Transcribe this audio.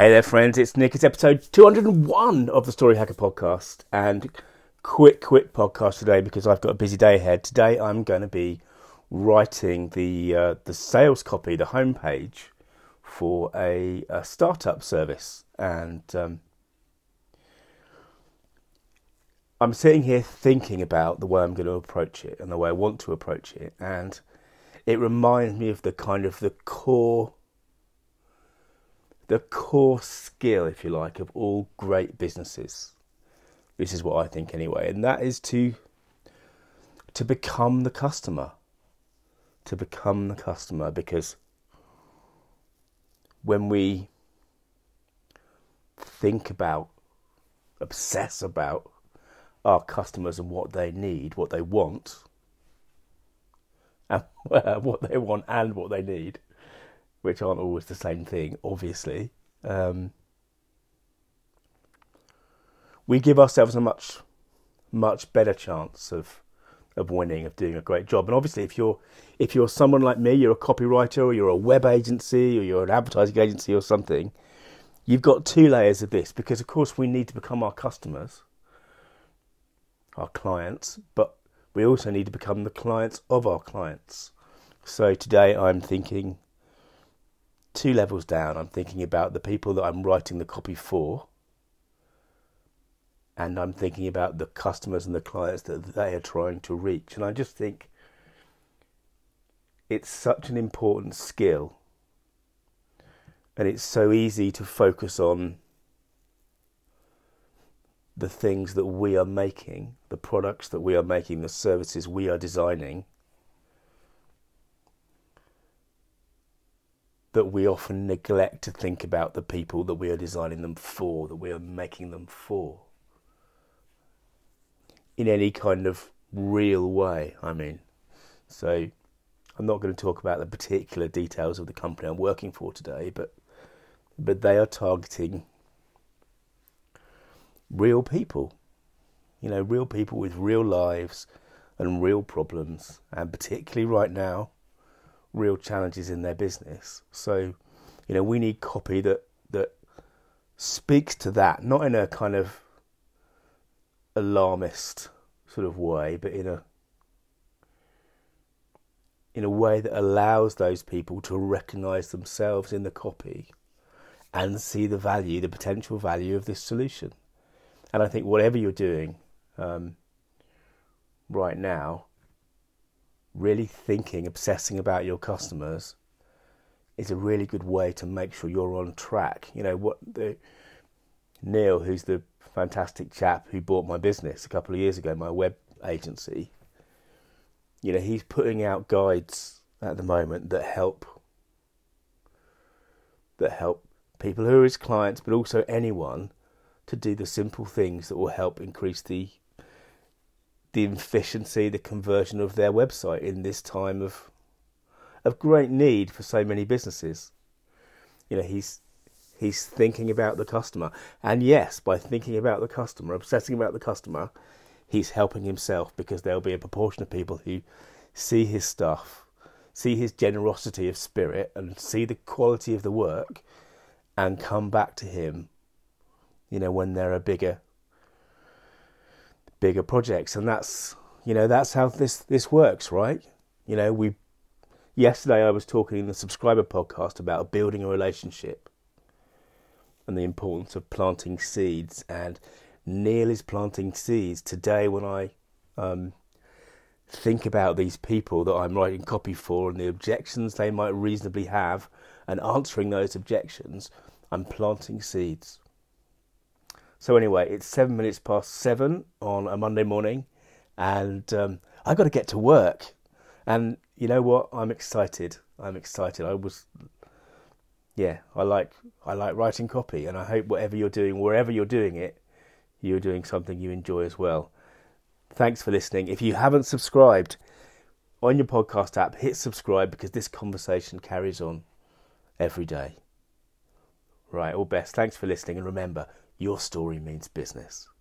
Hey there, friends. It's Nick. It's episode 201 of the Story Hacker podcast. And quick podcast today because I've got a busy day ahead. Today I'm going to be writing the sales copy, the homepage for a startup service. And I'm sitting here thinking about the way I'm going to approach it and the way I want to approach it. And it reminds me of the core skill, if you like, of all great businesses. This is what I think anyway, and that is to become the customer. To become the customer, because when we obsess about our customers and what they need, what they want, and what they want and what they need, which aren't always the same thing, obviously, we give ourselves a much better chance of winning, of doing a great job. And obviously, if you're someone like me, you're a copywriter, or you're a web agency, or you're an advertising agency or something, you've got two layers of this, because of course we need to become our customers, our clients, but we also need to become the clients of our clients. So today I'm thinking two levels down. I'm thinking about the people that I'm writing the copy for, and I'm thinking about the customers and the clients that they are trying to reach. And I just think it's such an important skill, and it's so easy to focus on the things that we are making, the products that we are making, the services we are designing, that we often neglect to think about the people that we are designing them for, that we are making them for, in any kind of real way, I mean. So I'm not going to talk about the particular details of the company I'm working for today, but they are targeting real people, real people with real lives and real problems, and particularly right now, real challenges in their business. So, we need copy that speaks to that, not in a kind of alarmist sort of way, but in a way that allows those people to recognise themselves in the copy and see the value, the potential value of this solution. And I think whatever you're doing right now, really obsessing about your customers is a really good way to make sure you're on track. Neil, who's the fantastic chap who bought my business a couple of years ago, my web agency, he's putting out guides at the moment that help people who are his clients, but also anyone, to do the simple things that will help increase the efficiency, the conversion of their website in this time of great need for so many businesses. He's thinking about the customer, and yes, by thinking about the customer, obsessing about the customer, he's helping himself, because there'll be a proportion of people who see his stuff, see his generosity of spirit, and see the quality of the work, and come back to him, when there are bigger projects. And that's how this works, right? Yesterday I was talking in the subscriber podcast about building a relationship and the importance of planting seeds, and Neil is planting seeds today. When I think about these people that I'm writing copy for and the objections they might reasonably have, and answering those objections, I'm planting seeds. So anyway, it's 7:07 on a Monday morning, and I've got to get to work. And you know what? I'm excited. I like writing copy, and I hope whatever you're doing, wherever you're doing it, you're doing something you enjoy as well. Thanks for listening. If you haven't subscribed on your podcast app, hit subscribe, because this conversation carries on every day. Right, all best. Thanks for listening, and remember, your story means business.